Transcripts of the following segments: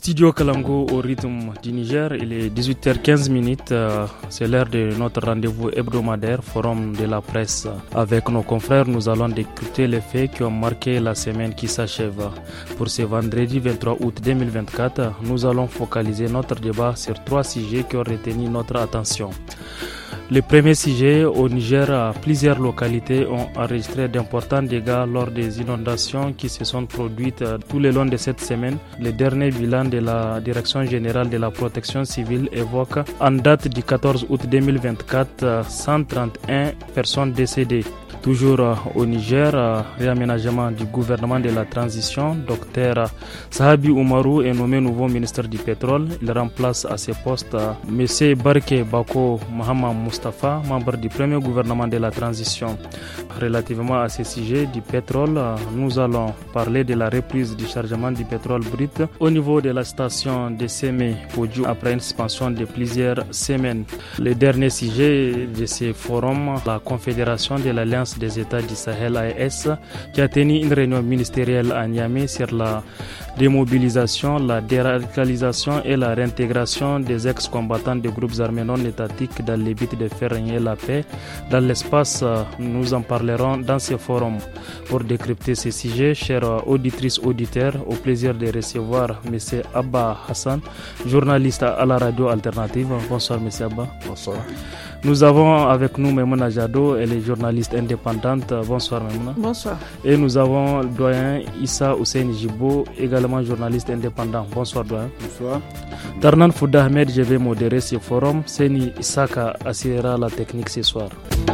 Studio Kalango au rythme du Niger, il est 18h15, c'est l'heure de notre rendez-vous hebdomadaire, forum de la presse. Avec nos confrères, nous allons décrypter les faits qui ont marqué la semaine qui s'achève. Pour ce vendredi 23 août 2024, nous allons focaliser notre débat sur 3 sujets qui ont retenu notre attention. Le premier sujet, au Niger, plusieurs localités ont enregistré d'importants dégâts lors des inondations qui se sont produites tout le long de cette semaine. Le dernier bilan de la Direction générale de la protection civile évoque, en date du 14 août 2024, 131 personnes décédées. Toujours au Niger, réaménagement du gouvernement de la transition, Dr Sahabi Oumarou est nommé nouveau ministre du pétrole. Il remplace à ce poste M. Barke Bako Mohamed Mustafa, membre du premier gouvernement de la transition. Relativement à ce sujet du pétrole, nous allons parler de la reprise du chargement du pétrole brut au niveau de la station de Sémé Podjou après une suspension de plusieurs semaines. Le dernier sujet de ce forum, la Confédération de l'Alliance des États du Sahel AES, qui a tenu une réunion ministérielle à Niamey sur la démobilisation, la déradicalisation et la réintégration des ex-combattants des groupes armés non étatiques dans le but de faire régner la paix dans l'espace. Nous en parlerons dans ce forum. Pour décrypter ces sujets, chères auditrices, auditeurs, au plaisir de recevoir M. Abba Hassan, journaliste à la radio alternative. Bonsoir M. Abba. Bonsoir. Nous avons avec nous Memouna Jado, elle est journaliste indépendante. Bonsoir Memouna. Bonsoir. Et nous avons le doyen Issa Hussein Jibo, également journaliste indépendant. Bonsoir doyen. Bonsoir. Tarnan Fouda Ahmed, je vais modérer ce forum. Seni Isaka assurera la technique ce soir.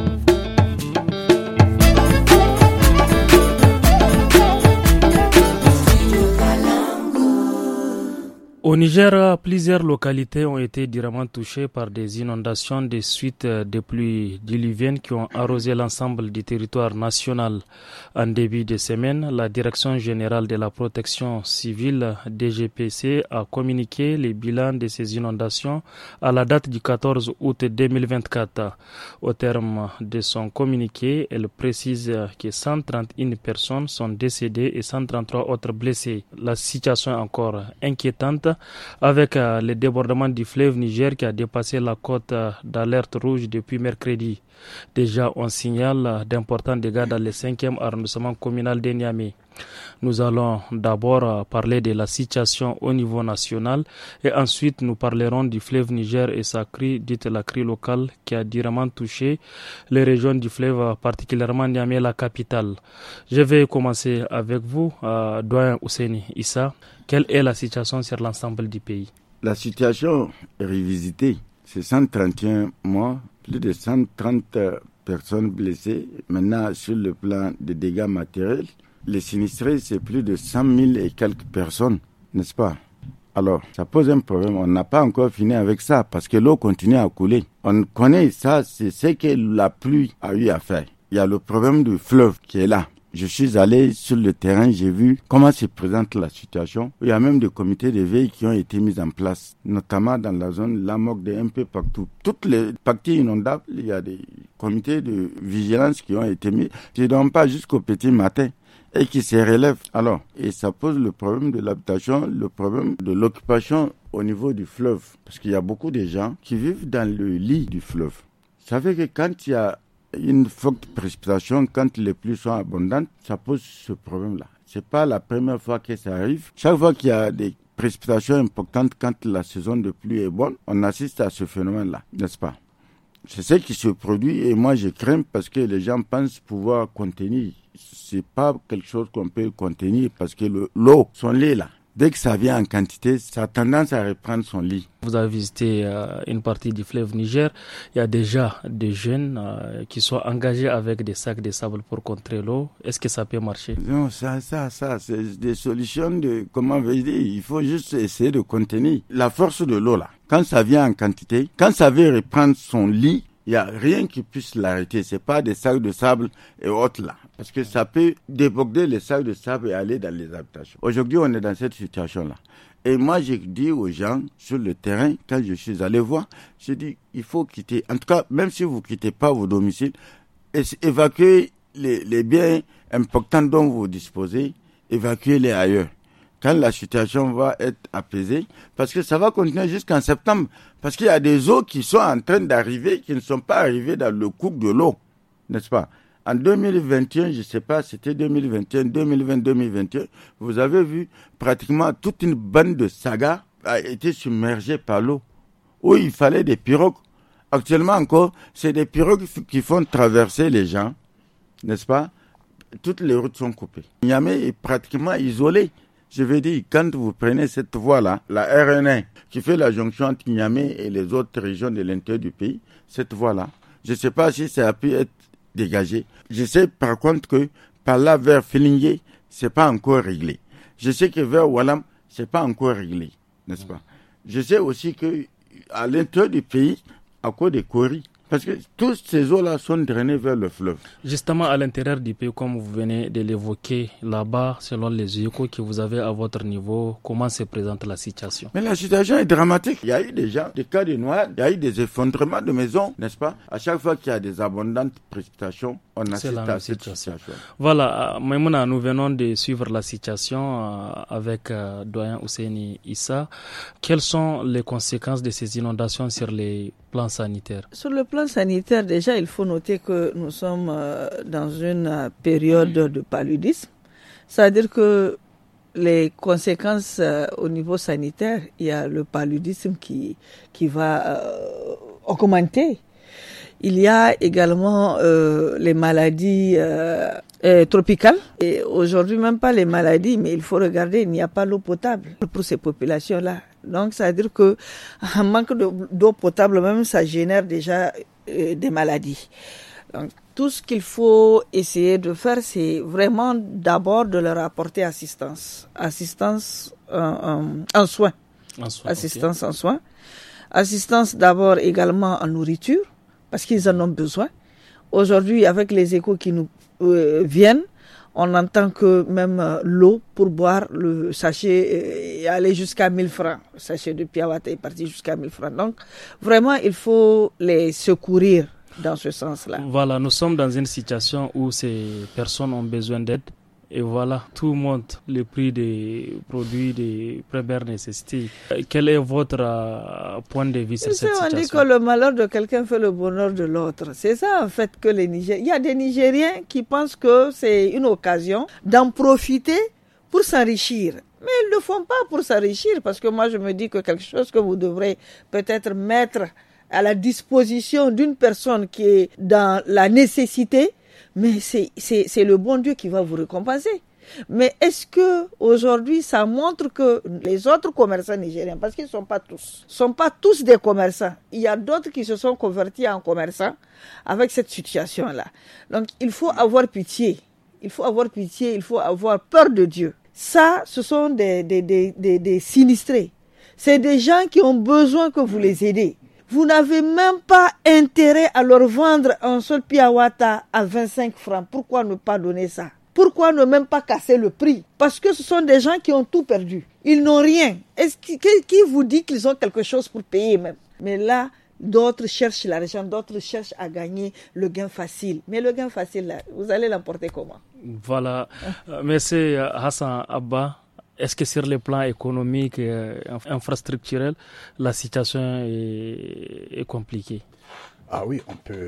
Au Niger, plusieurs localités ont été durement touchées par des inondations des suites de pluies diluviennes qui ont arrosé l'ensemble du territoire national. En début de semaine, la Direction générale de la protection civile DGPC a communiqué les bilans de ces inondations à la date du 14 août 2024. Au terme de son communiqué, elle précise que 131 personnes sont décédées et 133 autres blessées. La situation est encore inquiétante, avec le débordement du fleuve Niger qui a dépassé la cote d'alerte rouge depuis mercredi. Déjà, on signale d'importants dégâts dans le 5e arrondissement communal de Niamey. Nous allons d'abord parler de la situation au niveau national et ensuite nous parlerons du fleuve Niger et sa crue, dite la crue locale, qui a durement touché les régions du fleuve, particulièrement Niamey, la capitale. Je vais commencer avec vous, doyen Ousseini Issa. Quelle est la situation sur l'ensemble du pays? La situation est revisitée. C'est 131 morts, plus de 130 personnes blessées. Maintenant, sur le plan des dégâts matériels, les sinistrés, c'est plus de 100 000 et quelques personnes, n'est-ce pas? Alors, ça pose un problème. On n'a pas encore fini avec ça parce que l'eau continue à couler. On connaît ça, c'est ce que la pluie a eu à faire. Il y a le problème du fleuve qui est là. Je suis allé sur le terrain, j'ai vu comment se présente la situation. Il y a même des comités de veille qui ont été mis en place, notamment dans la zone Lamok un peu partout. Toutes les parties inondables, il y a des comités de vigilance qui ont été mis, qui ne dorment pas jusqu'au petit matin et qui se relèvent. Alors, et ça pose le problème de l'habitation, le problème de l'occupation au niveau du fleuve. Parce qu'il y a beaucoup de gens qui vivent dans le lit du fleuve. Ça fait que quand il y a une forte précipitation, quand les pluies sont abondantes, ça pose ce problème-là. C'est pas la première fois que ça arrive. Chaque fois qu'il y a des précipitations importantes, quand la saison de pluie est bonne, on assiste à ce phénomène-là, n'est-ce pas? C'est ce qui se produit et moi je crains parce que les gens pensent pouvoir contenir. C'est pas quelque chose qu'on peut contenir parce que l'eau, son lit là, dès que ça vient en quantité, ça a tendance à reprendre son lit. Vous avez visité une partie du fleuve Niger. Il y a déjà des jeunes qui sont engagés avec des sacs de sable pour contrer l'eau. Est-ce que ça peut marcher? Non, ça, c'est des solutions de, comment veut dire, il faut juste essayer de contenir la force de l'eau là. Quand ça vient en quantité, quand ça veut reprendre son lit, il n'y a rien qui puisse l'arrêter. C'est pas des sacs de sable et autres là. Parce que ça peut déborder les sacs de sable et aller dans les habitations. Aujourd'hui, on est dans cette situation-là. Et moi, j'ai dit aux gens sur le terrain, quand je suis allé voir, j'ai dit, il faut quitter. En tout cas, même si vous ne quittez pas vos domiciles, évacuez les biens importants dont vous disposez, évacuez-les ailleurs. quand la situation va être apaisée, parce que ça va continuer jusqu'en septembre, parce qu'il y a des eaux qui sont en train d'arriver, qui ne sont pas arrivées dans le cours de l'eau, n'est-ce pas? En 2021, je ne sais pas, c'était 2021, 2020, 2021, vous avez vu pratiquement toute une bande de sagas a été submergée par l'eau, où il fallait des pirogues. Actuellement encore, c'est des pirogues qui font traverser les gens, n'est-ce pas? Toutes les routes sont coupées. Niamey est pratiquement isolé. Je veux dire, quand vous prenez cette voie-là, la RN1, qui fait la jonction entre Niamey et les autres régions de l'intérieur du pays, cette voie-là, je ne sais pas si ça a pu être dégagé. Je sais par contre que par là vers Filingué, c'est pas encore réglé. Je sais que vers Walam, c'est pas encore réglé, n'est-ce pas? Je sais aussi que à l'intérieur du pays, à cause des Kori, parce que toutes ces eaux-là sont drainées vers le fleuve. Justement, à l'intérieur du pays, comme vous venez de l'évoquer là-bas, selon les échos que vous avez à votre niveau, comment se présente la situation? Mais la situation est dramatique. Il y a eu déjà des cas de noyades, il y a eu des effondrements de maisons, n'est-ce pas? À chaque fois qu'il y a des abondantes précipitations, on assiste à cette situation. Voilà, Maïmouna, nous venons de suivre la situation avec doyen Ousseini Issa. Quelles sont les conséquences de ces inondations sur les plans sanitaires? Sur le plan sanitaire, déjà, il faut noter que nous sommes dans une période de paludisme. C'est-à-dire que les conséquences au niveau sanitaire, il y a le paludisme qui va augmenter. Il y a également les maladies tropicales. Et aujourd'hui, même pas les maladies, mais il faut regarder, il n'y a pas l'eau potable pour ces populations-là. Donc, ça veut dire que un manque d'eau potable, même, ça génère déjà des maladies. Donc, tout ce qu'il faut essayer de faire, c'est vraiment d'abord de leur apporter assistance. Assistance en soins. Assistance en soins. Assistance d'abord également en nourriture, parce qu'ils en ont besoin. Aujourd'hui, avec les échos qui nous viennent, on entend que même l'eau pour boire, le sachet est allé jusqu'à 1000 francs. Le sachet de Piawata est parti jusqu'à 1000 francs. Donc, vraiment, il faut les secourir dans ce sens-là. Voilà, nous sommes dans une situation où ces personnes ont besoin d'aide. Et voilà, tout monte, le prix des produits de première nécessité. Quel est votre point de vue sur cette situation? On dit que le malheur de quelqu'un fait le bonheur de l'autre. C'est ça en fait que les Nigériens... Il y a des Nigériens qui pensent que c'est une occasion d'en profiter pour s'enrichir. Mais ils ne le font pas pour s'enrichir, parce que moi je me dis que quelque chose que vous devrez peut-être mettre à la disposition d'une personne qui est dans la nécessité, mais c'est le bon Dieu qui va vous récompenser. Mais est-ce que aujourd'hui ça montre que les autres commerçants nigériens, parce qu'ils sont pas tous des commerçants, il y a d'autres qui se sont convertis en commerçants avec cette situation-là. Donc il faut avoir pitié, il faut avoir peur de Dieu. Ça, ce sont des sinistrés. C'est des gens qui ont besoin que vous les aidez. Vous n'avez même pas intérêt à leur vendre un seul piawata à 25 francs. Pourquoi ne pas donner ça? Pourquoi ne même pas casser le prix? Parce que ce sont des gens qui ont tout perdu. Ils n'ont rien. Qui vous dit qu'ils ont quelque chose pour payer même? Mais là, d'autres cherchent l'argent, d'autres cherchent à gagner le gain facile. Mais le gain facile, là, vous allez l'emporter comment? Voilà. Merci Hassan Abba. Est-ce que sur le plan économique et infrastructurel, la situation est compliquée? Ah oui,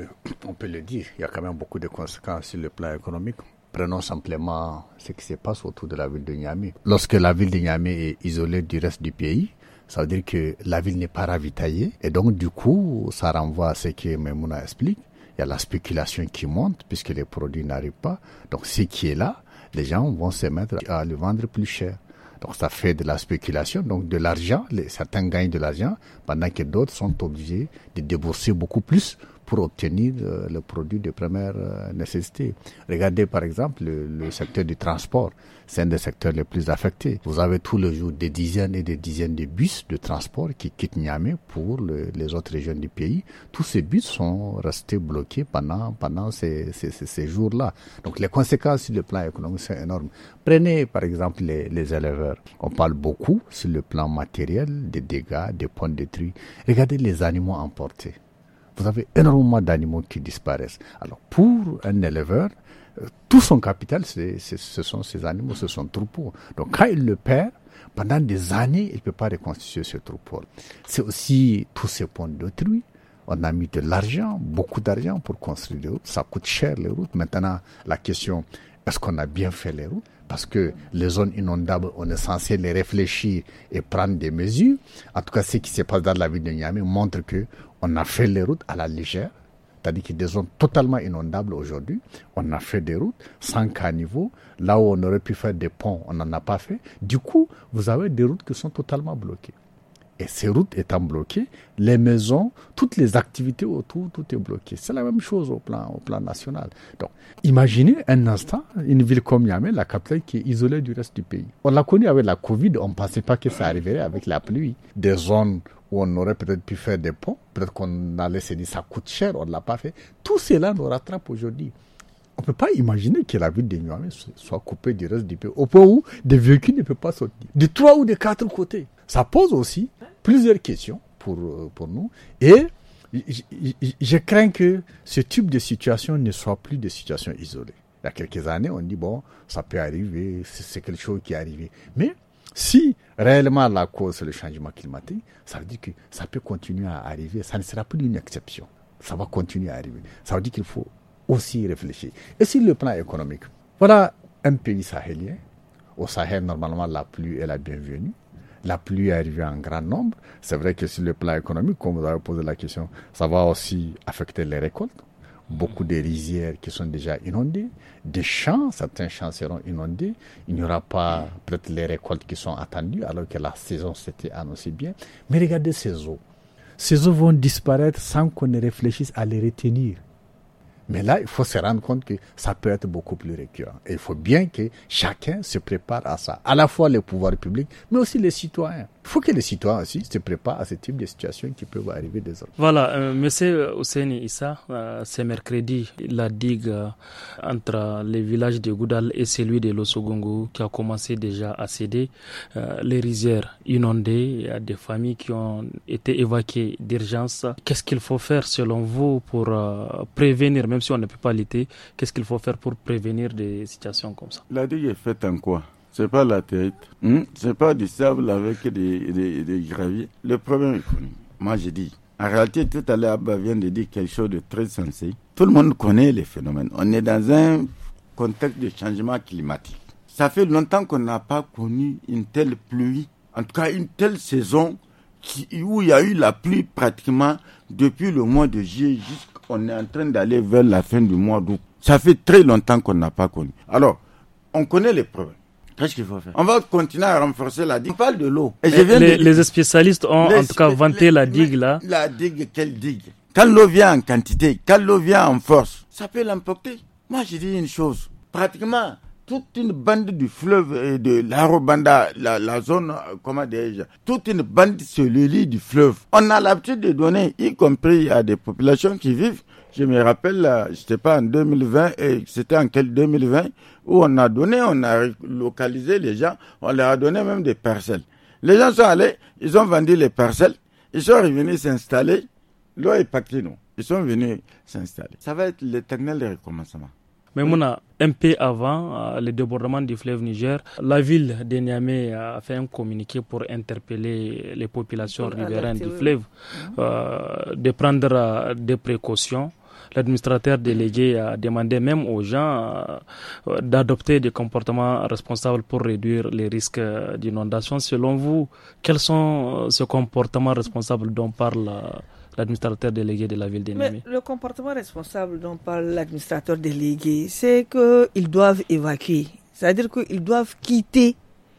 on peut le dire. Il y a quand même beaucoup de conséquences sur le plan économique. Prenons simplement ce qui se passe autour de la ville de Niamey. Lorsque la ville de Niamey est isolée du reste du pays, ça veut dire que la ville n'est pas ravitaillée. Et donc, du coup, ça renvoie à ce que Maïmouna explique. Il y a la spéculation qui monte puisque les produits n'arrivent pas. Donc, ce qui est là, les gens vont se mettre à le vendre plus cher. Donc ça fait de la spéculation, donc de l'argent, certains gagnent de l'argent, pendant que d'autres sont obligés de débourser beaucoup plus pour obtenir le produit de première nécessité. Regardez par exemple le secteur du transport, c'est un des secteurs les plus affectés. Vous avez tous les jours des dizaines et des dizaines de bus de transport qui quittent Niamey pour les autres régions du pays. Tous ces bus sont restés bloqués pendant ces jours-là. Donc les conséquences sur le plan économique sont énormes. Prenez par exemple les éleveurs. On parle beaucoup sur le plan matériel des dégâts, des points détruits. Regardez les animaux emportés. Vous avez énormément d'animaux qui disparaissent. Alors, pour un éleveur, tout son capital, ce sont ses animaux, ce sont troupeaux. Donc, quand il le perd, Pendant des années, il ne peut pas reconstituer ce troupeau. C'est aussi tous ces ponts d'autrui. On a mis de l'argent, beaucoup d'argent pour construire les routes. Ça coûte cher les routes. Maintenant, la question, est-ce qu'on a bien fait les routes? Parce que les zones inondables, on est censé les réfléchir et prendre des mesures. En tout cas, ce qui se passe dans la ville de Niamey montre qu'on a fait les routes à la légère. C'est-à-dire qu'il y a des zones totalement inondables aujourd'hui. On a fait des routes sans caniveau. Là où on aurait pu faire des ponts, on n'en a pas fait. Du coup, vous avez des routes qui sont totalement bloquées. Et ces routes étant bloquées, les maisons, toutes les activités autour, tout est bloqué. C'est la même chose au plan national. Donc, imaginez un instant une ville comme Niamey, la capitale, qui est isolée du reste du pays. On l'a connu avec la Covid, on ne pensait pas que ça arriverait avec la pluie. Des zones où on aurait peut-être pu faire des ponts, peut-être qu'on allait se dire ça coûte cher, on ne l'a pas fait. Tout cela nous rattrape aujourd'hui. On ne peut pas imaginer que la ville de Niamey soit coupée du reste du pays, au point où des véhicules ne peuvent pas sortir. De 3 ou de 4 côtés. Ça pose aussi plusieurs questions pour nous. Et je crains que ce type de situation ne soit plus des situations isolées. Il y a quelques années, on dit, bon, ça peut arriver, c'est quelque chose qui est arrivé. Mais si réellement la cause c'est le changement climatique, ça veut dire que ça peut continuer à arriver. Ça ne sera plus une exception. Ça va continuer à arriver. Ça veut dire qu'il faut aussi réfléchir. Et sur le plan économique, voilà un pays sahélien. Au Sahel, normalement, la pluie est la bienvenue. La pluie est arrivée en grand nombre. C'est vrai que sur le plan économique, comme vous avez posé la question, ça va aussi affecter les récoltes. Beaucoup de rizières qui sont déjà inondées. Des champs, certains champs seront inondés. Il n'y aura pas peut-être les récoltes qui sont attendues alors que la saison s'était annoncée bien. Mais regardez ces eaux. Ces eaux vont disparaître sans qu'on ne réfléchisse à les retenir. Mais là, il faut se rendre compte que ça peut être beaucoup plus récurrent. Et il faut bien que chacun se prépare à ça. À la fois les pouvoirs publics, mais aussi les citoyens. Il faut que les citoyens aussi se préparent à ce type de situations qui peuvent arriver désormais. Voilà, Monsieur Ousseini Issa, c'est mercredi, la digue entre les villages de Goudal et celui de Lossogongo qui a commencé déjà à céder. Les rizières inondées, il y a des familles qui ont été évacuées d'urgence. Qu'est-ce qu'il faut faire selon vous pour prévenir, même si on ne peut pas lutter, qu'est-ce qu'il faut faire pour prévenir des situations comme ça? La digue est faite en quoi? C'est pas la tête, c'est pas du sable avec des graviers. Le problème est connu. Moi, je dis, en réalité, tout à l'heure, Abba vient de dire quelque chose de très sensé. Tout le monde connaît les phénomènes. On est dans un contexte de changement climatique. Ça fait longtemps qu'on n'a pas connu une telle pluie, en tout cas une telle saison où il y a eu la pluie pratiquement depuis le mois de juillet jusqu'on est en train d'aller vers la fin du mois d'août. Ça fait très longtemps qu'on n'a pas connu. Alors, on connaît les problèmes. Qu'est-ce qu'il faut faire? On va continuer à renforcer la digue. On parle de l'eau. Et les spécialistes ont en tout cas vanté la digue là. La digue, quelle digue? Quand l'eau vient en quantité, quand l'eau vient en force, ça peut l'emporter. Moi, je dis une chose. Pratiquement, toute une bande du fleuve et de l'Arobanda, la zone, comment dirais-je, toute une bande sur le lit du fleuve. On a l'habitude de donner, y compris à des populations qui vivent. Je me rappelle, c'était pas en 2020, et c'était en quel 2020, où on a localisé les gens, on leur a donné même des parcelles. Les gens sont allés, ils ont vendu les parcelles, ils sont revenus s'installer, l'eau est partie, non. Ils sont venus s'installer. Ça va être l'éternel recommencement. Mais Mouna, un peu avant le débordement du fleuve Niger, la ville de Niamey a fait un communiqué pour interpeller les populations riveraines du fleuve de prendre des précautions. L'administrateur délégué a demandé même aux gens d'adopter des comportements responsables pour réduire les risques d'inondation. Selon vous, quels sont ces comportements responsables dont parle l'administrateur délégué de la ville de Niamey? Le comportement responsable dont parle l'administrateur délégué, c'est qu'ils doivent évacuer. C'est-à-dire qu'ils doivent quitter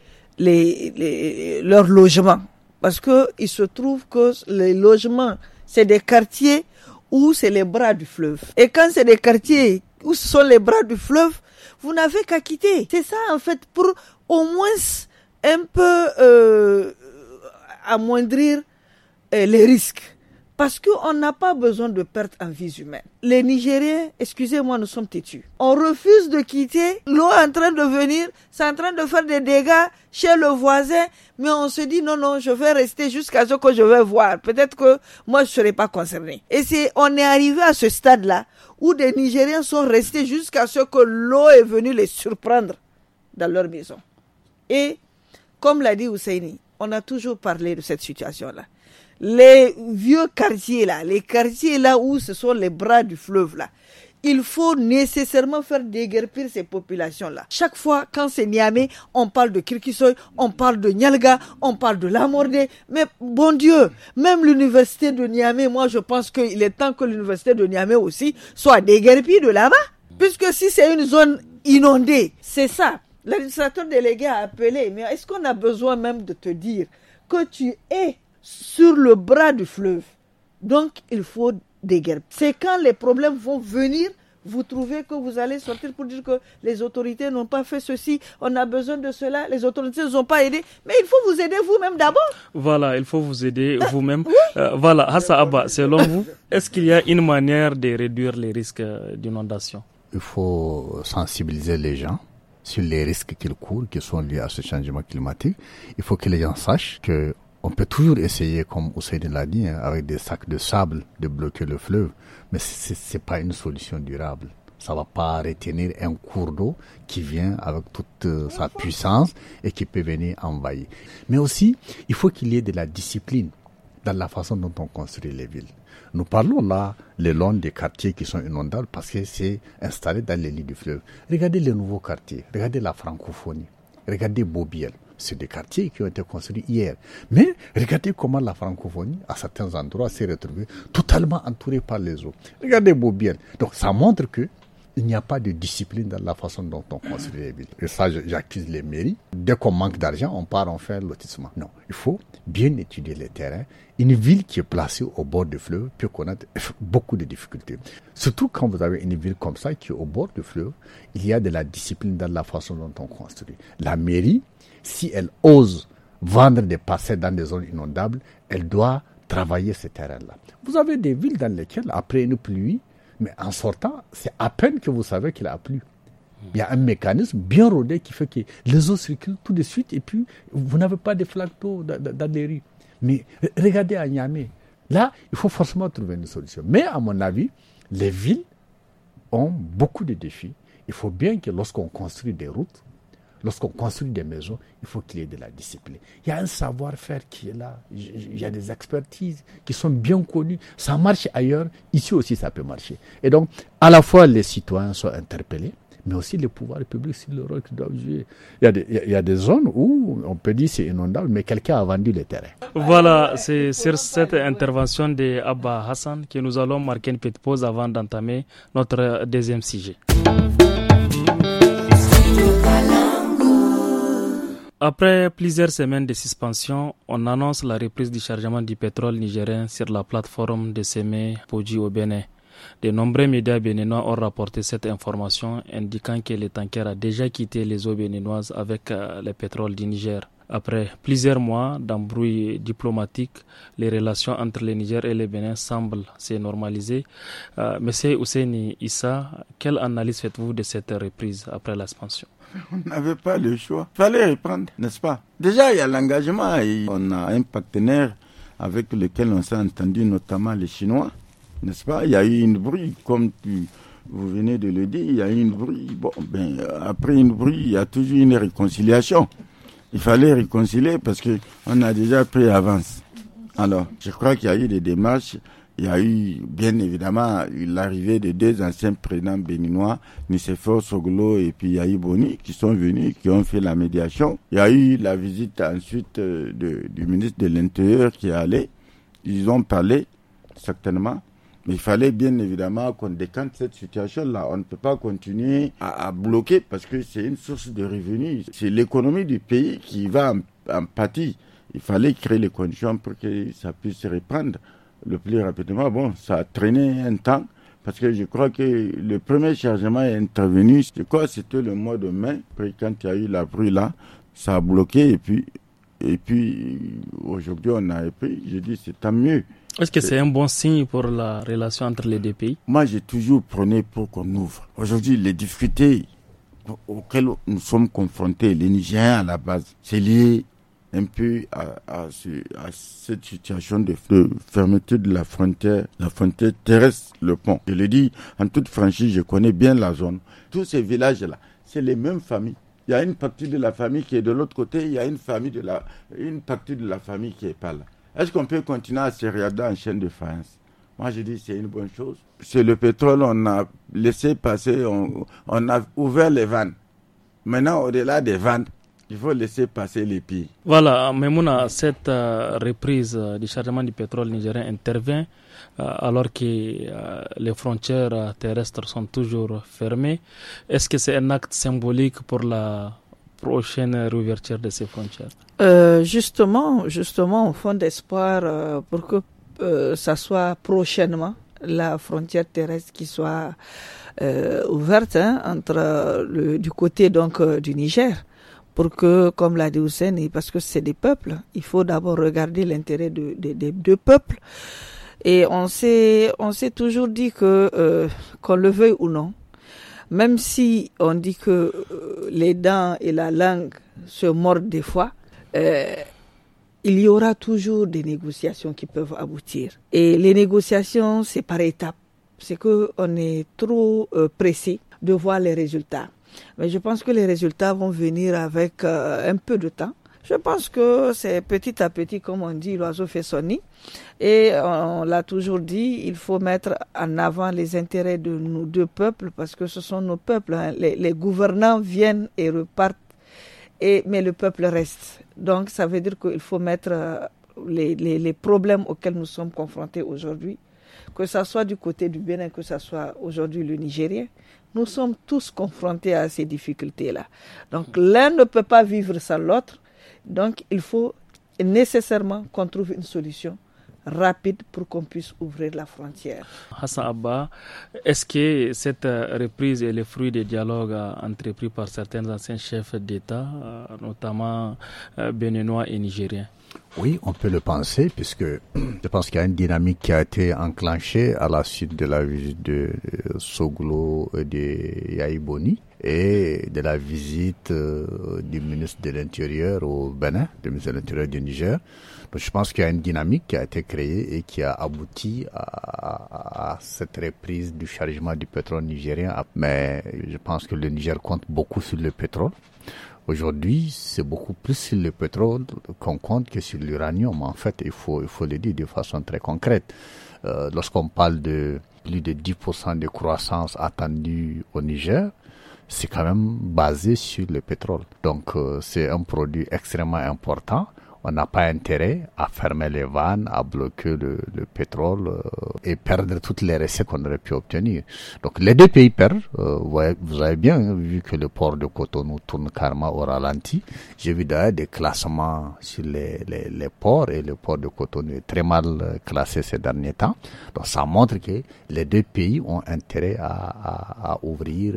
leurs logements. Parce qu'il se trouve que les logements, c'est des quartiers où c'est les bras du fleuve. Et quand c'est des quartiers où ce sont les bras du fleuve, vous n'avez qu'à quitter. C'est ça en fait, pour au moins un peu amoindrir les risques. Parce qu'on n'a pas besoin de pertes en vies humaines. Les Nigériens, excusez-moi, nous sommes têtus. On refuse de quitter. L'eau est en train de venir. C'est en train de faire des dégâts chez le voisin. Mais on se dit, non, je vais rester jusqu'à ce que je vais voir. Peut-être que moi, je ne serai pas concerné. Et on est arrivé à ce stade-là où des Nigériens sont restés jusqu'à ce que l'eau est venue les surprendre dans leur maison. Et comme l'a dit Ousseini, on a toujours parlé de cette situation-là. Les vieux quartiers là, les quartiers là où ce sont les bras du fleuve là, il faut nécessairement faire déguerpir ces populations-là. Chaque fois, quand c'est Niamey, on parle de Kirkisoy, on parle de Nialga, on parle de Lamordé. Mais bon Dieu, même l'université de Niamey, moi je pense qu'il est temps que l'université de Niamey aussi soit déguerpie de là-bas. Puisque si c'est une zone inondée, c'est ça. L'administrateur délégué a appelé, mais est-ce qu'on a besoin même de te dire que tu es sur le bras du fleuve? Donc, il faut déguerpir. C'est quand les problèmes vont venir, vous trouvez que vous allez sortir pour dire que les autorités n'ont pas fait ceci, on a besoin de cela, les autorités ne nous ont pas aidés. Mais il faut vous aider vous-même d'abord. Voilà, il faut vous aider vous-même. Voilà, Hassan Abba, selon vous, est-ce qu'il y a une manière de réduire les risques d'inondation? Il faut sensibiliser les gens sur les risques qu'ils courent, qui sont liés à ce changement climatique. Il faut que les gens sachent que on peut toujours essayer, comme Ousseini l'a dit, avec des sacs de sable, de bloquer le fleuve, mais c'est pas une solution durable. Ça va pas retenir un cours d'eau qui vient avec toute sa puissance et qui peut venir envahir. Mais aussi, il faut qu'il y ait de la discipline dans la façon dont on construit les villes. Nous parlons là le long des quartiers qui sont inondables parce que c'est installé dans les lits du fleuve. Regardez les nouveaux quartiers, regardez la francophonie, regardez Bobiel. C'est des quartiers qui ont été construits hier. Mais regardez comment la francophonie, à certains endroits, s'est retrouvée totalement entourée par les eaux. Regardez Bobiel. Donc ça montre que il n'y a pas de discipline dans la façon dont on construit les villes. Et ça, j'accuse les mairies. Dès qu'on manque d'argent, on part en faire lotissement. Non, il faut bien étudier les terrains. Une ville qui est placée au bord du fleuve peut connaître beaucoup de difficultés. Surtout quand vous avez une ville comme ça qui est au bord du fleuve, il y a de la discipline dans la façon dont on construit. La mairie, si elle ose vendre des parcelles dans des zones inondables, elle doit travailler ces terrains-là. Vous avez des villes dans lesquelles, après une pluie, mais en sortant, c'est à peine que vous savez qu'il a plu. Il y a un mécanisme bien rodé qui fait que les eaux circulent tout de suite et puis vous n'avez pas de flaques d'eau dans les rues. Mais regardez à Niamey. Là, il faut forcément trouver une solution. Mais à mon avis, les villes ont beaucoup de défis. Il faut bien que lorsqu'on construit des routes, lorsqu'on construit des maisons, il faut qu'il y ait de la discipline. Il y a un savoir-faire qui est là. Il y a des expertises qui sont bien connues. Ça marche ailleurs. Ici aussi, ça peut marcher. Et donc, à la fois, les citoyens sont interpellés, mais aussi les pouvoirs publics sur le rôle qu'ils doivent jouer. Il y a des zones où on peut dire c'est inondable, mais quelqu'un a vendu les terrains. Voilà, c'est sur cette intervention de Abba Hassan que nous allons marquer une petite pause avant d'entamer notre deuxième sujet. Après plusieurs semaines de suspension, on annonce la reprise du chargement du pétrole nigérien sur la plateforme de Sémé-Podji au Bénin. De nombreux médias béninois ont rapporté cette information, indiquant que le tanker a déjà quitté les eaux béninoises avec le pétrole du Niger. Après plusieurs mois d'embrouilles diplomatiques, les relations entre le Niger et le Bénin semblent se normaliser. Monsieur Ousseini Issa, quelle analyse faites-vous de cette reprise après l'expansion? On n'avait pas le choix. Il fallait reprendre, n'est-ce pas? Déjà, il y a l'engagement et on a un partenaire avec lequel on s'est entendu, notamment les Chinois, n'est-ce pas? Il y a eu une bruit, comme vous venez de le dire, il y a eu une bruit. Bon, après une bruit, il y a toujours une réconciliation. Il fallait réconcilier parce qu'on a déjà pris avance. Alors, je crois qu'il y a eu des démarches. Il y a eu, bien évidemment, l'arrivée de deux anciens présidents béninois, Nicéphore Soglo et puis Yahi Boni, qui sont venus, qui ont fait la médiation. Il y a eu la visite ensuite du ministre de l'Intérieur qui est allé. Ils ont parlé, certainement. Mais il fallait bien évidemment qu'on décante cette situation-là. On ne peut pas continuer à bloquer parce que c'est une source de revenus. C'est l'économie du pays qui va en pâtir. Il fallait créer les conditions pour que ça puisse se reprendre le plus rapidement. Bon, ça a traîné un temps parce que je crois que le premier chargement est intervenu. Je crois que c'était le mois de mai. Puis quand il y a eu la bruit là, ça a bloqué et puis aujourd'hui on a repris. Je dis c'est tant mieux. Est-ce que c'est un bon signe pour la relation entre les deux pays? Moi, j'ai toujours prôné pour qu'on ouvre. Aujourd'hui, les difficultés auxquelles nous sommes confrontés, les Nigériens à la base, c'est lié un peu à cette situation de fermeture de la frontière terrestre, le pont. Je le dis en toute franchise, je connais bien la zone. Tous ces villages-là, c'est les mêmes familles. Il y a une partie de la famille qui est de l'autre côté, il y a une partie de la famille qui n'est pas là. Est-ce qu'on peut continuer à se regarder en chaîne de faïence? Moi, je dis que c'est une bonne chose. C'est le pétrole, on a laissé passer, on a ouvert les vannes. Maintenant, au-delà des vannes, il faut laisser passer les pieds. Voilà, Memouna, cette reprise du chargement du pétrole nigérien intervient alors que les frontières terrestres sont toujours fermées. Est-ce que c'est un acte symbolique pour la prochaine réouverture de ces frontières? Justement, on fonde d'espoir pour que ça soit prochainement la frontière terrestre qui soit ouverte entre du côté donc du Niger. Pour que, comme l'a dit Hussein, parce que c'est des peuples, il faut d'abord regarder l'intérêt des deux peuples. Et on s'est toujours dit que, qu'on le veuille ou non, même si on dit que les dents et la langue se mordent des fois, il y aura toujours des négociations qui peuvent aboutir. Et les négociations, c'est par étapes. C'est qu'on est trop pressé de voir les résultats. Mais je pense que les résultats vont venir avec un peu de temps. Je pense que c'est petit à petit, comme on dit, l'oiseau fait son nid. Et on l'a toujours dit, il faut mettre en avant les intérêts de nos deux peuples parce que ce sont nos peuples. Hein. Les gouvernants viennent et repartent, mais le peuple reste. Donc ça veut dire qu'il faut mettre les problèmes auxquels nous sommes confrontés aujourd'hui, que ce soit du côté du Bénin, que ce soit aujourd'hui le Nigérien. Nous sommes tous confrontés à ces difficultés-là. Donc l'un ne peut pas vivre sans l'autre. Donc il faut nécessairement qu'on trouve une solution rapide pour qu'on puisse ouvrir la frontière. Hassan Abba, est-ce que cette reprise est le fruit des dialogues entrepris par certains anciens chefs d'État, notamment béninois et nigériens? Oui, on peut le penser, puisque je pense qu'il y a une dynamique qui a été enclenchée à la suite de la visite de Soglo et de Yaïboni et de la visite du ministre de l'Intérieur au Bénin, du ministre de l'Intérieur du Niger. Donc, je pense qu'il y a une dynamique qui a été créée et qui a abouti à cette reprise du chargement du pétrole nigérien. Mais je pense que le Niger compte beaucoup sur le pétrole. Aujourd'hui, c'est beaucoup plus sur le pétrole qu'on compte que sur l'uranium. En fait, il faut le dire de façon très concrète. Lorsqu'on parle de plus de 10% de croissance attendue au Niger, c'est quand même basé sur le pétrole. Donc, c'est un produit extrêmement important. On n'a pas intérêt à fermer les vannes, à bloquer le pétrole et perdre toutes les recettes qu'on aurait pu obtenir. Donc les deux pays perdent. Vous avez bien vu que le port de Cotonou tourne carrément au ralenti. J'ai vu d'ailleurs des classements sur les ports et le port de Cotonou est très mal classé ces derniers temps. Donc ça montre que les deux pays ont intérêt à ouvrir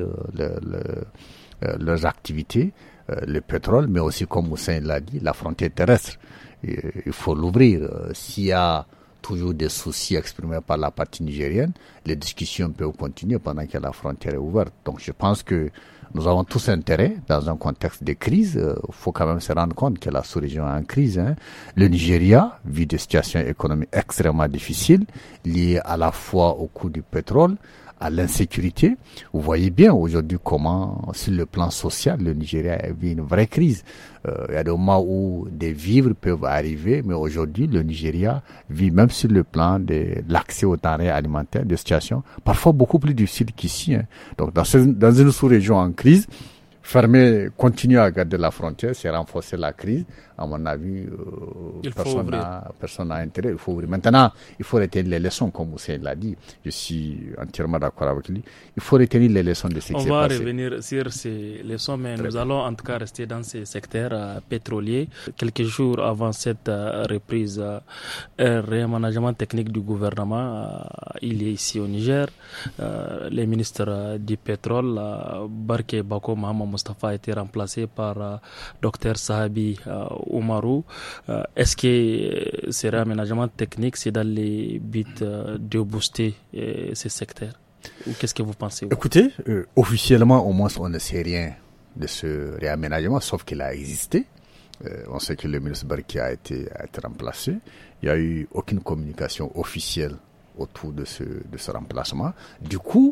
leurs activités. Le pétrole, mais aussi, comme Hussein l'a dit, la frontière terrestre. Il faut l'ouvrir. S'il y a toujours des soucis exprimés par la partie nigérienne, les discussions peuvent continuer pendant que la frontière est ouverte. Donc je pense que nous avons tous intérêt, dans un contexte de crise, il faut quand même se rendre compte que la sous-région est en crise. Hein. Le Nigeria vit des situations économiques extrêmement difficiles, liées à la fois au coût du pétrole, à l'insécurité. Vous voyez bien aujourd'hui comment, sur le plan social, le Nigeria vit une vraie crise. Il y a des moments où des vivres peuvent arriver, mais aujourd'hui, le Nigeria vit, même sur le plan de l'accès aux denrées alimentaires, des situations parfois beaucoup plus difficiles qu'ici. Hein. Donc, dans une sous-région en crise, continuer à garder la frontière, c'est renforcer la crise. À mon avis, personne n'a intérêt. Il faut ouvrir. Maintenant, il faut retenir les leçons, comme Hussein l'a dit. Je suis entièrement d'accord avec lui. Il faut retenir les leçons de ce qui s'est passé. On va revenir sur ces leçons, mais nous allons en tout cas rester dans ces secteurs pétroliers. Quelques jours avant cette reprise, un réaménagement technique du gouvernement, il est ici au Niger. Les ministres du pétrole, Barke Bako Mohamed Mustafa, a été remplacé par Dr Sahabi Oumarou. Est-ce que ce réaménagement technique, c'est dans les buts de booster ces secteurs? Ou qu'est-ce que vous pensez? Écoutez, officiellement, au moins, on ne sait rien de ce réaménagement, sauf qu'il a existé. On sait que le ministre Barke a été remplacé. Il n'y a eu aucune communication officielle autour de ce remplacement. Du coup,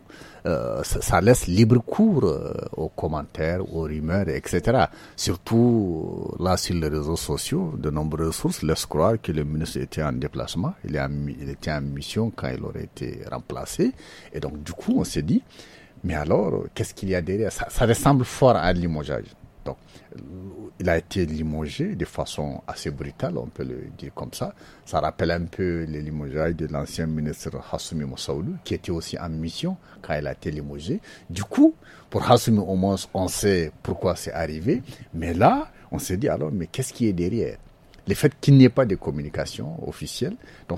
ça laisse libre cours aux commentaires, aux rumeurs, etc. Surtout là sur les réseaux sociaux, de nombreuses sources laissent croire que le ministre était en déplacement, il était en mission quand il aurait été remplacé. Et donc du coup, on s'est dit, mais alors, qu'est-ce qu'il y a derrière? Ça ressemble fort à un limogeage. Donc, il a été limogé de façon assez brutale, on peut le dire comme ça. Ça rappelle un peu les limogeages de l'ancien ministre Hassoumi Moussaoulou, qui était aussi en mission quand il a été limogé. Du coup, pour Hassoumi, au moins, on sait pourquoi c'est arrivé. Mais là, on s'est dit alors, mais qu'est-ce qui est derrière? Le fait qu'il n'y ait pas de communication officielle, donc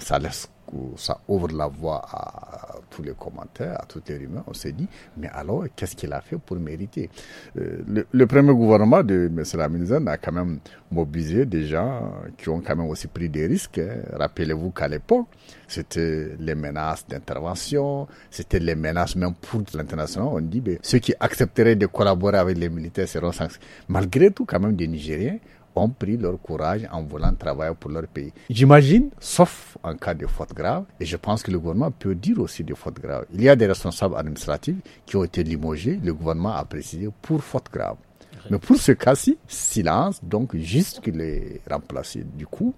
ça ouvre la voie à tous les commentaires, à toutes les rumeurs. On s'est dit, mais alors, qu'est-ce qu'il a fait pour mériter? Le premier gouvernement de M. Ramizane a quand même mobilisé des gens qui ont quand même aussi pris des risques. Rappelez-vous qu'à l'époque, c'était les menaces d'intervention, c'était les menaces même pour l'international. On dit, mais ceux qui accepteraient de collaborer avec les militaires seront sanctionnés. Malgré tout, quand même, des Nigériens ont pris leur courage en voulant travailler pour leur pays. J'imagine, sauf en cas de faute grave, et je pense que le gouvernement peut dire aussi de faute grave. Il y a des responsables administratifs qui ont été limogés, le gouvernement a précisé pour faute grave. Mais pour ce cas-ci, silence, donc juste qu'il est remplacé. Du coup,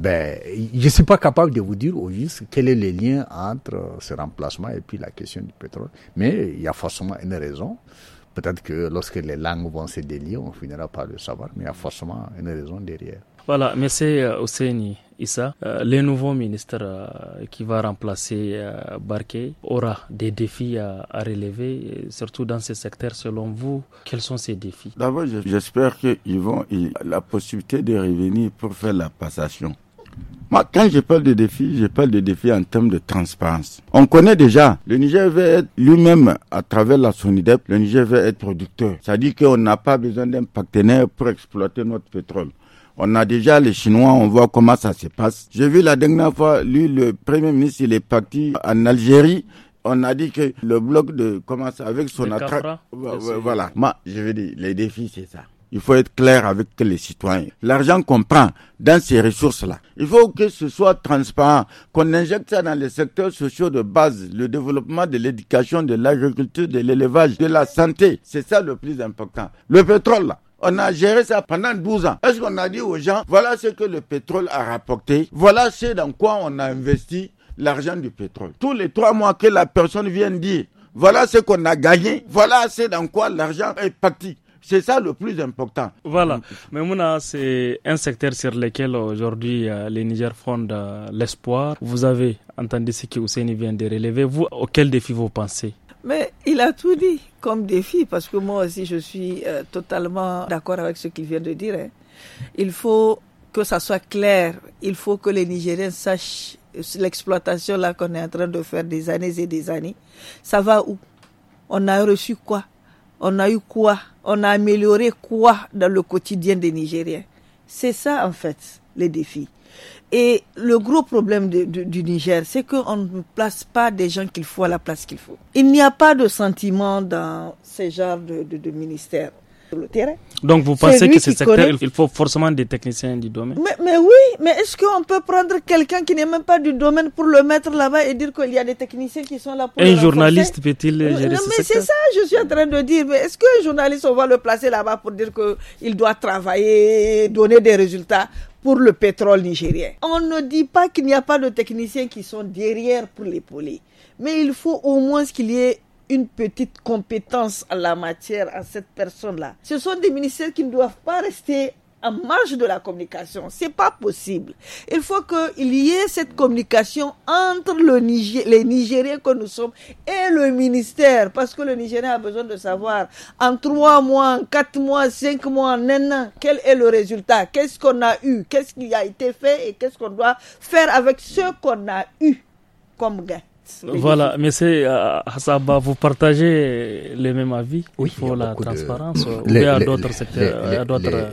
je ne suis pas capable de vous dire au juste quel est le lien entre ce remplacement et puis la question du pétrole. Mais il y a forcément une raison. Peut-être que lorsque les langues vont se délier, on finira par le savoir, mais il y a forcément une raison derrière. Voilà, monsieur Husseini Issa, le nouveau ministre qui va remplacer Barké aura des défis à relever, surtout dans ce secteur. Selon vous, quels sont ces défis? D'abord, j'espère qu'ils vont la possibilité de revenir pour faire la passation. Moi, quand je parle de défis, je parle de défis en termes de transparence. On connaît déjà, le Niger veut être lui-même, à travers la SONIDEP, le Niger veut être producteur. Ça dit qu'on n'a pas besoin d'un partenaire pour exploiter notre pétrole. On a déjà les Chinois, on voit comment ça se passe. J'ai vu la dernière fois, lui, le Premier ministre, il est parti en Algérie. On a dit que le bloc de commence avec Sonatrach. Voilà. Moi, je veux dire, les défis, c'est ça. Il faut être clair avec les citoyens. L'argent qu'on prend dans ces ressources-là, il faut que ce soit transparent, qu'on injecte ça dans les secteurs sociaux de base, le développement de l'éducation, de l'agriculture, de l'élevage, de la santé. C'est ça le plus important. Le pétrole, là, on a géré ça pendant 12 ans. Est-ce qu'on a dit aux gens, voilà ce que le pétrole a rapporté, voilà ce dans quoi on a investi l'argent du pétrole. Tous les 3 mois que la personne vient dire, voilà ce qu'on a gagné, voilà ce dans quoi l'argent est parti. C'est ça le plus important. Voilà. Mais Mouna, c'est un secteur sur lequel aujourd'hui les Niger fondent l'espoir. Vous avez entendu ce que Husseini vient de relever. Vous, auquel défi vous pensez? Mais il a tout dit comme défi, parce que moi aussi je suis totalement d'accord avec ce qu'il vient de dire. Il faut que ça soit clair. Il faut que les Nigériens sachent l'exploitation là qu'on est en train de faire des années et des années. Ça va où? On a reçu quoi? On a eu quoi? On a amélioré quoi dans le quotidien des Nigériens? C'est ça, en fait, les défis. Et le gros problème du Niger, c'est qu'on ne place pas des gens qu'il faut à la place qu'il faut. Il n'y a pas de sentiment dans ces genres de ministères. Le terrain. Donc vous pensez que ce secteur, il faut forcément des techniciens du domaine? Mais oui, mais est-ce qu'on peut prendre quelqu'un qui n'est même pas du domaine pour le mettre là-bas et dire qu'il y a des techniciens qui sont là pour un journaliste peut-il gérer ce secteur? Mais c'est ça, je suis en train de dire. Mais est-ce qu'un journaliste, on va le placer là-bas pour dire qu'il doit travailler, donner des résultats pour le pétrole nigérien? On ne dit pas qu'il n'y a pas de techniciens qui sont derrière pour l'épauler. Mais il faut au moins qu'il y ait une petite compétence en la matière à cette personne-là. Ce sont des ministères qui ne doivent pas rester en marge de la communication. C'est pas possible. Il faut qu'il y ait cette communication entre les Nigériens que nous sommes et le ministère, parce que le Nigérien a besoin de savoir en 3 mois, en 4 mois, 5 mois, en 1 an, quel est le résultat, qu'est-ce qu'on a eu, qu'est-ce qui a été fait et qu'est-ce qu'on doit faire avec ce qu'on a eu comme gain. Voilà, mais Hassaba, vous partagez les mêmes avis? Oui, il faut la transparence ou il y a d'autres secteurs?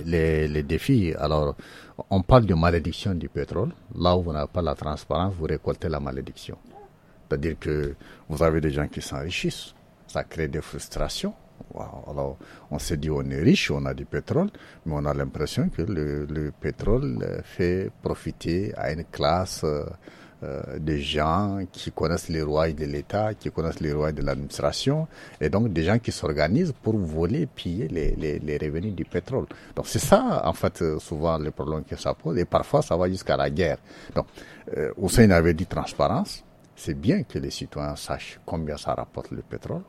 Les défis, alors, on parle de malédiction du pétrole. Là où vous n'avez pas la transparence, vous récoltez la malédiction. C'est-à-dire que vous avez des gens qui s'enrichissent. Ça crée des frustrations. Wow. Alors, on s'est dit, on est riche, on a du pétrole, mais on a l'impression que le pétrole fait profiter à une classe des gens qui connaissent les rouages de l'État, qui connaissent les rouages de l'administration, et donc des gens qui s'organisent pour voler, piller les revenus du pétrole. Donc c'est ça, en fait, souvent les problèmes que ça pose, et parfois ça va jusqu'à la guerre. Donc, Hussein avait dit transparence. C'est bien que les citoyens sachent combien ça rapporte le pétrole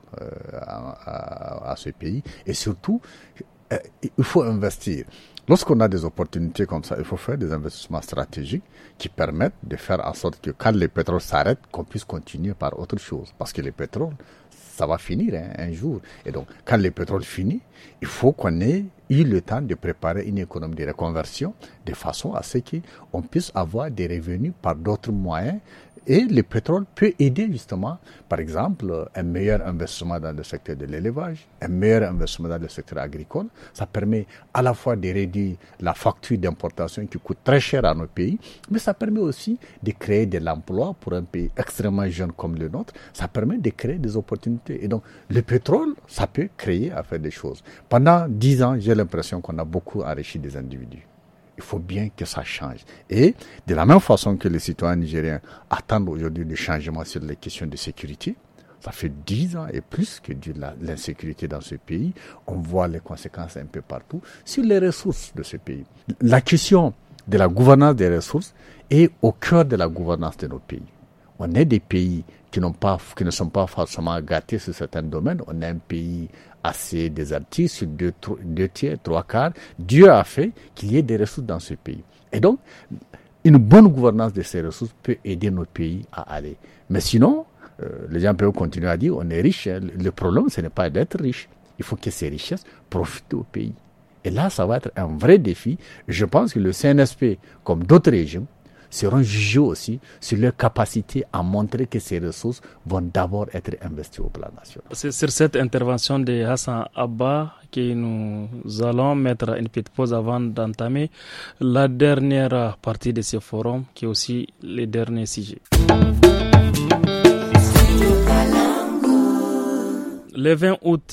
à ce pays, et surtout, il faut investir. Lorsqu'on a des opportunités comme ça, il faut faire des investissements stratégiques qui permettent de faire en sorte que quand le pétrole s'arrête, qu'on puisse continuer par autre chose. Parce que le pétrole, ça va finir un jour. Et donc, quand le pétrole finit, il faut qu'on ait eu le temps de préparer une économie de reconversion de façon à ce qu'on puisse avoir des revenus par d'autres moyens. Et le pétrole peut aider justement, par exemple, un meilleur investissement dans le secteur de l'élevage, un meilleur investissement dans le secteur agricole. Ça permet à la fois de réduire la facture d'importation qui coûte très cher à nos pays, mais ça permet aussi de créer de l'emploi pour un pays extrêmement jeune comme le nôtre. Ça permet de créer des opportunités. Et donc, le pétrole, ça peut créer à faire des choses. Pendant 10 ans, j'ai l'impression qu'on a beaucoup enrichi des individus. Il faut bien que ça change. Et de la même façon que les citoyens nigériens attendent aujourd'hui des changements sur les questions de sécurité, ça fait 10 ans et plus que de l'insécurité dans ce pays. On voit les conséquences un peu partout sur les ressources de ce pays. La question de la gouvernance des ressources est au cœur de la gouvernance de nos pays. On est des pays qui ne sont pas forcément gâtés sur certains domaines. On est un pays assez désertique sur 2 tiers, 3 quarts. Dieu a fait qu'il y ait des ressources dans ce pays. Et donc, une bonne gouvernance de ces ressources peut aider notre pays à aller. Mais sinon, les gens peuvent continuer à dire on est riche. Le problème, ce n'est pas d'être riche. Il faut que ces richesses profitent au pays. Et là, ça va être un vrai défi. Je pense que le CNSP, comme d'autres régimes, seront jugés aussi sur leur capacité à montrer que ces ressources vont d'abord être investies au plan national. C'est sur cette intervention de Hassan Abba que nous allons mettre une petite pause avant d'entamer la dernière partie de ce forum, qui est aussi le dernier sujet. Le 20 août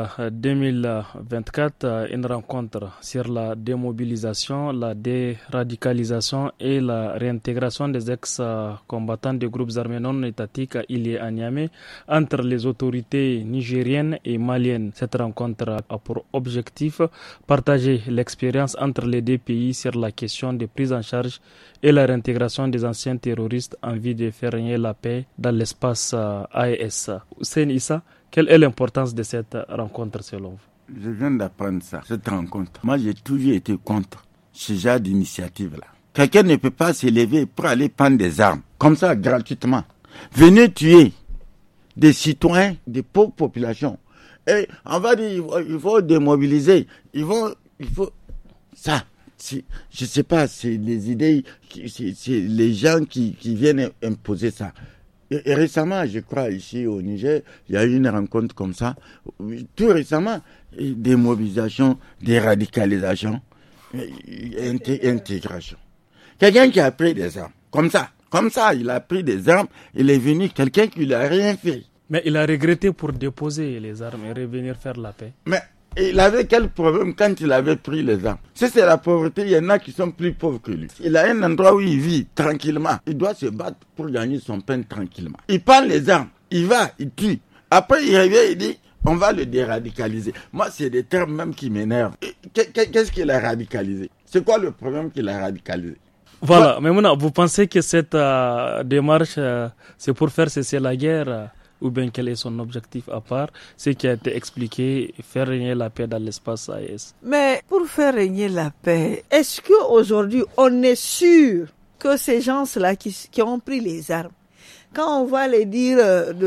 2024, une rencontre sur la démobilisation, la déradicalisation et la réintégration des ex-combattants des groupes armés non étatiques a eu lieu à Niamey entre les autorités nigériennes et maliennes. Cette rencontre a pour objectif partager l'expérience entre les deux pays sur la question de prise en charge et la réintégration des anciens terroristes en vue de faire régner la paix dans l'espace AES. Hussein Issa, quelle est l'importance de cette rencontre selon vous? Je viens d'apprendre ça, cette rencontre. Moi, j'ai toujours été contre ce genre d'initiative-là. Quelqu'un ne peut pas s'élever pour aller prendre des armes, comme ça, gratuitement. Venez tuer des citoyens, des pauvres populations. Et on va dire, il faut démobiliser. Il faut ça. Je sais pas, c'est les idées, c'est les gens qui viennent imposer ça. Et récemment, je crois, ici au Niger, il y a eu une rencontre comme ça. Tout récemment, des mobilisations, des radicalisations, intégration. Quelqu'un qui a pris des armes, comme ça, il a pris des armes, il est venu, quelqu'un qui n'a rien fait. Mais il a regretté pour déposer les armes et revenir faire la paix. Mais il avait quel problème quand il avait pris les armes? Si c'est la pauvreté, il y en a qui sont plus pauvres que lui. Il a un endroit où il vit tranquillement. Il doit se battre pour gagner son pain tranquillement. Il prend les armes, il va, il tue. Après, il revient, il dit, on va le déradicaliser. Moi, c'est des termes même qui m'énervent. Qu'est-ce qu'il a radicalisé? C'est quoi le problème qu'il a radicalisé? Voilà, mais maintenant, vous pensez que cette démarche, c'est pour faire cesser la guerre ou bien quel est son objectif à part ce qui a été expliqué, faire régner la paix dans l'espace AES? Mais pour faire régner la paix, est-ce qu'aujourd'hui on est sûr que ces gens-là qui ont pris les armes, quand on va les dire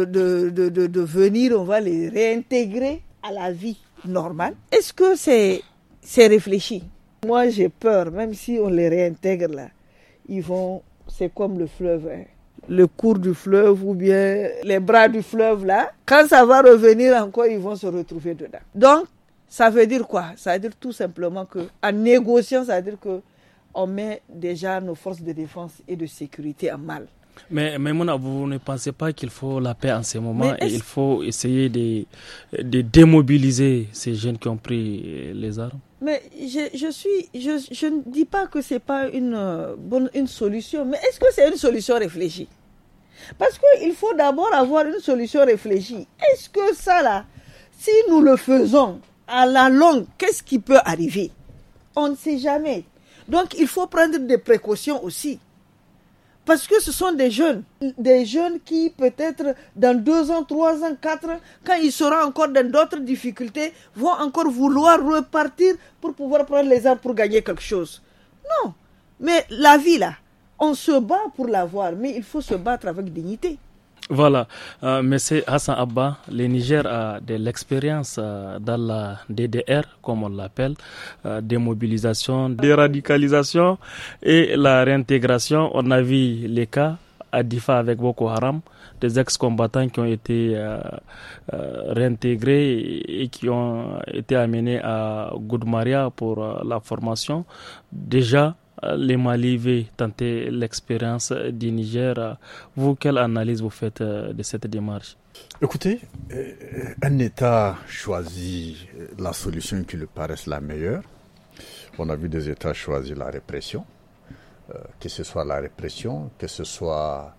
de venir, on va les réintégrer à la vie normale, est-ce que c'est réfléchi? Moi j'ai peur, même si on les réintègre là, c'est comme le fleuve, hein. Le cours du fleuve ou bien les bras du fleuve là, quand ça va revenir encore, ils vont se retrouver dedans. Donc, ça veut dire quoi? Ça veut dire tout simplement qu'en négociant, ça veut dire qu'on met déjà nos forces de défense et de sécurité en mal. Mais Maïmouna, vous ne pensez pas qu'il faut la paix en ce moment et il faut essayer de démobiliser ces jeunes qui ont pris les armes? Mais je ne dis pas que c'est pas une solution, mais est-ce que c'est une solution réfléchie? Parce qu'il faut d'abord avoir une solution réfléchie. Est-ce que ça là, si nous le faisons à la longue, qu'est-ce qui peut arriver? On ne sait jamais. Donc il faut prendre des précautions aussi. Parce que ce sont des jeunes qui peut-être dans 2 ans, 3 ans, 4 ans, quand ils seront encore dans d'autres difficultés, vont encore vouloir repartir pour pouvoir prendre les armes pour gagner quelque chose. Non, mais la vie là, on se bat pour l'avoir, mais il faut se battre avec dignité. Voilà, Monsieur Hassan Abba, le Niger a de l'expérience dans la DDR, comme on l'appelle, démobilisation, déradicalisation et la réintégration. On a vu les cas à Difa avec Boko Haram, des ex-combattants qui ont été réintégrés et qui ont été amenés à Goudmaria pour la formation. Déjà, les Mali veulent tenter l'expérience du Niger. Vous, quelle analyse vous faites de cette démarche? Écoutez, un État choisit la solution qui lui paraisse la meilleure. On a vu des États choisir la répression, que ce soit la répression, que ce soit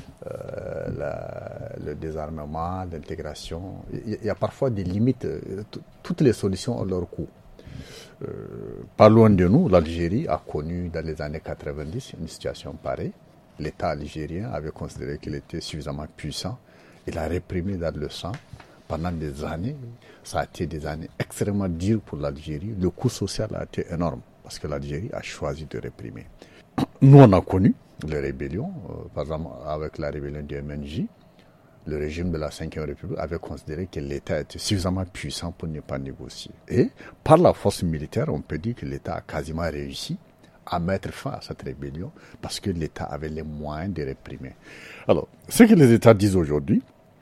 le désarmement, l'intégration. Il y a parfois des limites. Toutes les solutions ont leur coût. Pas loin de nous, l'Algérie a connu dans les années 90 une situation pareille. L'État algérien avait considéré qu'il était suffisamment puissant. Il a réprimé dans le sang pendant des années. Ça a été des années extrêmement dures pour l'Algérie. Le coût social a été énorme parce que l'Algérie a choisi de réprimer. Nous, on a connu les rébellions, par exemple avec la rébellion du MNJ. Le régime de la Ve République avait considéré que l'État était suffisamment puissant pour ne pas négocier. Et par la force militaire, on peut dire que l'État a quasiment réussi à mettre fin à cette rébellion parce que l'État avait les moyens de réprimer. Alors, ce que les États disent aujourd'hui,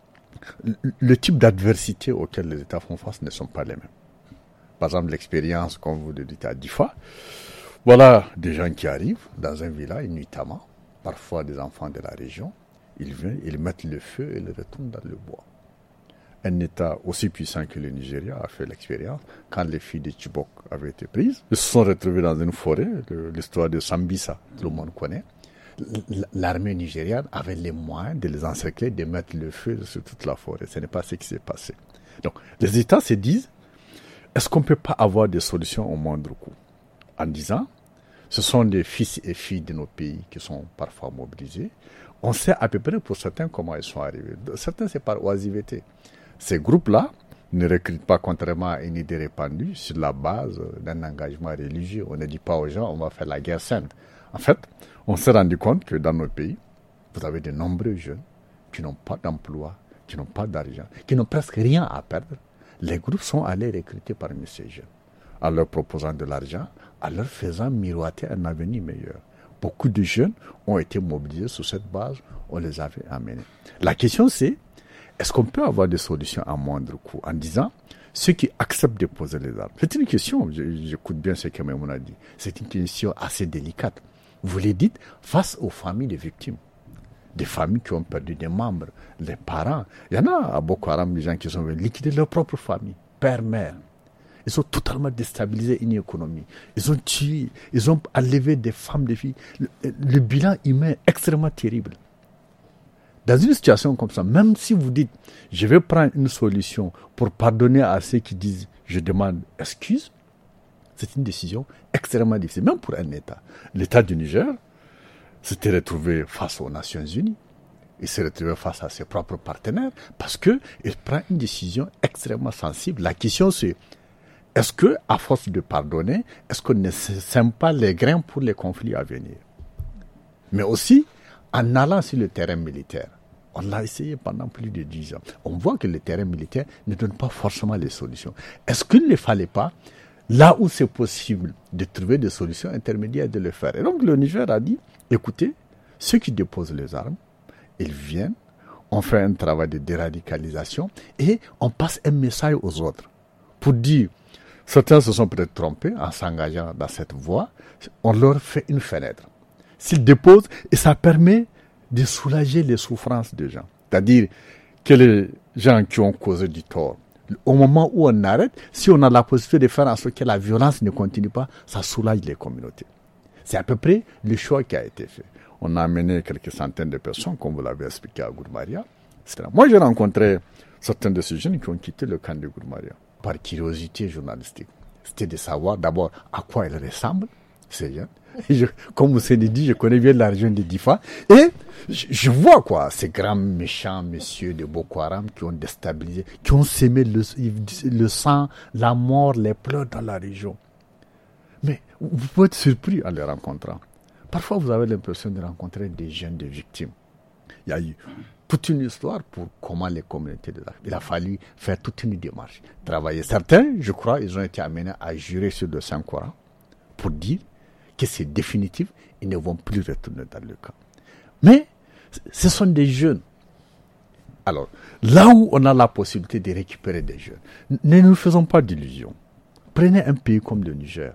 le type d'adversité auquel les États font face ne sont pas les mêmes. Par exemple, l'expérience, comme vous le dites, à Difa, voilà des gens qui arrivent dans un village nuitamment, parfois des enfants de la région. Ils viennent, ils mettent le feu et le retournent dans le bois. Un État aussi puissant que le Nigeria a fait l'expérience. Quand les filles de Chibok avaient été prises, ils se sont retrouvés dans une forêt, l'histoire de Sambisa, tout le monde connaît. L'armée nigériane avait les moyens de les encercler, de mettre le feu sur toute la forêt. Ce n'est pas ce qui s'est passé. Donc, les États se disent, est-ce qu'on ne peut pas avoir des solutions au moindre coût? En disant, ce sont des fils et filles de nos pays qui sont parfois mobilisés. On sait à peu près pour certains comment ils sont arrivés. Certains, c'est par oisiveté. Ces groupes-là ne recrutent pas contrairement à une idée répandue sur la base d'un engagement religieux. On ne dit pas aux gens, on va faire la guerre sainte. En fait, on s'est rendu compte que dans nos pays, vous avez de nombreux jeunes qui n'ont pas d'emploi, qui n'ont pas d'argent, qui n'ont presque rien à perdre. Les groupes sont allés recruter parmi ces jeunes, en leur proposant de l'argent, en leur faisant miroiter un avenir meilleur. Beaucoup de jeunes ont été mobilisés sur cette base, on les avait amenés. La question c'est, est-ce qu'on peut avoir des solutions à moindre coût en disant, ceux qui acceptent de poser les armes? C'est une question, j'écoute bien ce que Maïmouna a dit, c'est une question assez délicate. Vous les dites face aux familles des victimes, des familles qui ont perdu des membres, les parents. Il y en a à Boko Haram des gens qui sont venus liquider leur propre famille, père, mère. Ils ont totalement déstabilisé une économie. Ils ont tué, ils ont enlevé des femmes, des filles. Le bilan humain est extrêmement terrible. Dans une situation comme ça, même si vous dites, je vais prendre une solution pour pardonner à ceux qui disent, je demande excuse, c'est une décision extrêmement difficile, même pour un État. L'État du Niger s'était retrouvé face aux Nations Unies. Il s'est retrouvé face à ses propres partenaires parce qu'il prend une décision extrêmement sensible. La question c'est, est-ce que, à force de pardonner, est-ce qu'on ne sème pas les grains pour les conflits à venir? Mais aussi, en allant sur le terrain militaire, on l'a essayé pendant plus de 10 ans. On voit que le terrain militaire ne donne pas forcément les solutions. Est-ce qu'il ne fallait pas, là où c'est possible, de trouver des solutions intermédiaires, de le faire? Et donc le Niger a dit, écoutez, ceux qui déposent les armes, ils viennent, on fait un travail de déradicalisation et on passe un message aux autres pour dire, certains se sont peut-être trompés en s'engageant dans cette voie. On leur fait une fenêtre. S'ils déposent, et ça permet de soulager les souffrances des gens. C'est-à-dire que les gens qui ont causé du tort, au moment où on arrête, si on a la possibilité de faire en sorte que la violence ne continue pas, ça soulage les communautés. C'est à peu près le choix qui a été fait. On a amené quelques centaines de personnes, comme vous l'avez expliqué à Gourmaria. Moi, j'ai rencontré certains de ces jeunes qui ont quitté le camp de Gourmaria par curiosité journalistique. C'était de savoir d'abord à quoi ils ressemblent, ces jeunes. Comme vous l'avez dit, je connais bien la région de Difa. Et je vois ces grands méchants messieurs de Boko Haram qui ont déstabilisé, qui ont semé le sang, la mort, les pleurs dans la région. Mais vous pouvez être surpris en les rencontrant. Parfois, vous avez l'impression de rencontrer des jeunes, des victimes. Il y a eu toute une histoire pour comment les communautés... Il a fallu faire toute une démarche, travailler. Certains, je crois, ils ont été amenés à jurer sur le Saint-Coran pour dire que c'est définitif, ils ne vont plus retourner dans le camp. Mais ce sont des jeunes. Alors, là où on a la possibilité de récupérer des jeunes, ne nous faisons pas d'illusions. Prenez un pays comme le Niger.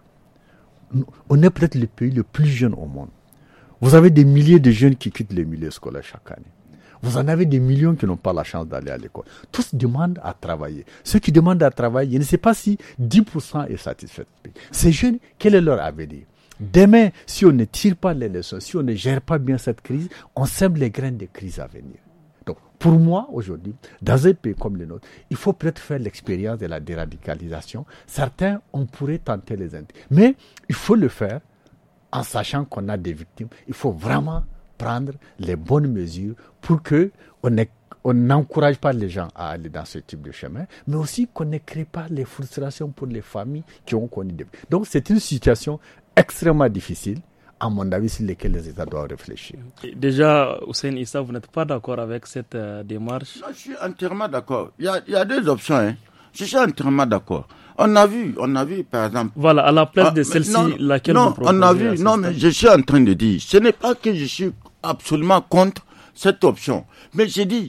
On est peut-être le pays le plus jeune au monde. Vous avez des milliers de jeunes qui quittent les milieux scolaires chaque année. Vous en avez des millions qui n'ont pas la chance d'aller à l'école. Tous demandent à travailler. Ceux qui demandent à travailler, je ne sais pas si 10% est satisfait. Ces jeunes, quel est leur avenir? Demain, si on ne tire pas les leçons, si on ne gère pas bien cette crise, on sème les graines de crise à venir. Donc, pour moi, aujourd'hui, dans un pays comme le nôtre, il faut peut-être faire l'expérience de la déradicalisation. Certains, on pourrait tenter les intérêts. Mais il faut le faire en sachant qu'on a des victimes. Il faut vraiment prendre les bonnes mesures pour que on n'encourage pas les gens à aller dans ce type de chemin, mais aussi qu'on ne crée pas les frustrations pour les familles qui ont connu des... Donc, c'est une situation extrêmement difficile, à mon avis, sur laquelle les États doivent réfléchir. Déjà, Hussein Issa, vous n'êtes pas d'accord avec cette démarche? Non, je suis entièrement d'accord. Il y a deux options. Je suis entièrement d'accord. On a vu, par exemple... Voilà, à la place de celle-ci, laquelle vous proposez? On a vu, mais je suis en train de dire, ce n'est pas que je suis absolument contre cette option. Mais j'ai dit,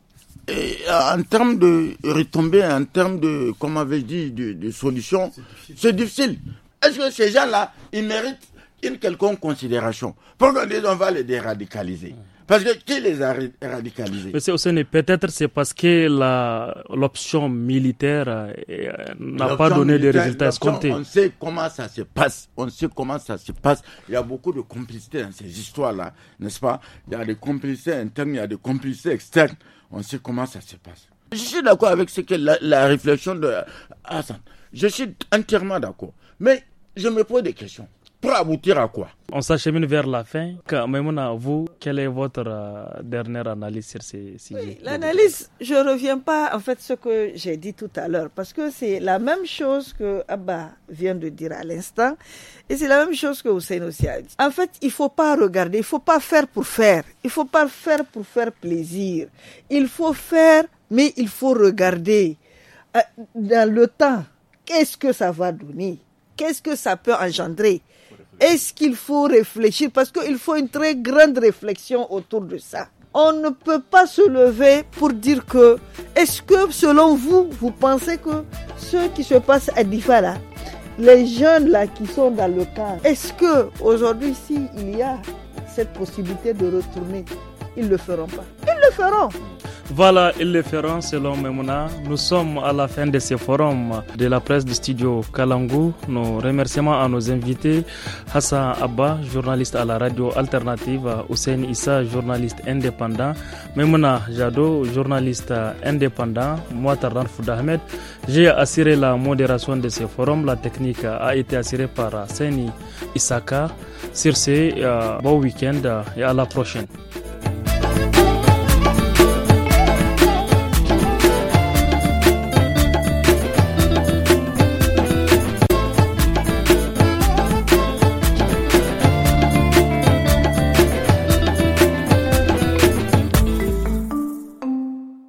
en termes de retombées, en termes de, comme avait dit, de solutions, c'est difficile. Est-ce que ces gens-là, ils méritent une quelconque considération? Pourquoi on va les déradicaliser? Parce que qui les a radicalisés? Monsieur Hussein, peut-être c'est parce que l'option militaire n'a pas donné de résultats escomptés. On sait comment ça se passe. Il y a beaucoup de complicité dans ces histoires-là, n'est-ce pas? Il y a des complicités internes, il y a des complicités externes. On sait comment ça se passe. Je suis d'accord avec ce que la réflexion de Hassan. Je suis entièrement d'accord. Mais je me pose des questions. Pour aboutir à quoi? On s'achemine vers la fin. Maïmouna, vous, quelle est votre dernière analyse sur ces sujets? Oui, l'analyse, je ne reviens pas en fait ce que j'ai dit tout à l'heure, parce que c'est la même chose que Abba vient de dire à l'instant, et c'est la même chose que Hussein aussi a dit. En fait, il ne faut pas regarder, il ne faut pas faire pour faire, il ne faut pas faire pour faire plaisir. Il faut faire, mais il faut regarder dans le temps, qu'est-ce que ça va donner? Qu'est-ce que ça peut engendrer? Est-ce qu'il faut réfléchir? Parce qu'il faut une très grande réflexion autour de ça. On ne peut pas se lever pour dire que, est-ce que selon vous, vous pensez que ce qui se passe à Difa là, les jeunes là qui sont dans le camp, est-ce que aujourd'hui, s'il y a cette possibilité de retourner, ils ne le feront pas? Ils le feront. Voilà, ils le feront selon Maïmouna. Nous sommes à la fin de ce forum de la presse du studio Kalangu. Nos remerciements à nos invités. Hassan Abba, journaliste à la radio alternative. Hussein Issa, journaliste indépendant. Maïmouna Jado, journaliste indépendant. Moi, Tardan Fouda Ahmed. J'ai assuré la modération de ce forum. La technique a été assurée par Seni Isaka. Sur ce, bon week-end et à la prochaine.